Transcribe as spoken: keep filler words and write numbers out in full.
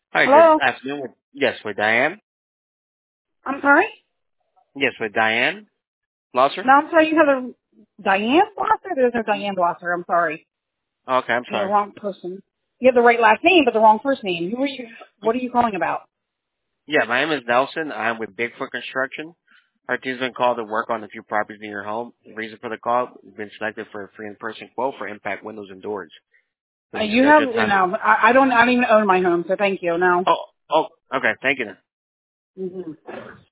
Hi, good Hello? afternoon. With, yes, with Diane. I'm sorry? Yes, with Diane Blosser. No, I'm sorry, you have a Diane Blosser? There's no Diane Blosser, I'm sorry. Okay, I'm You have the sorry. wrong person. You have the right last name, but the wrong first name. Who are you, what are you calling about? Yeah, my name is Nelson. I'm with Bigfoot Construction. Our team's been called to work on a few properties in your home. The reason for the call, we've been selected for a free in-person quote for impact windows and doors. Uh, We you have, schedule time. no, I, I don't, I don't even own my home, so thank you, no. Oh, oh, okay. Thank you. hmm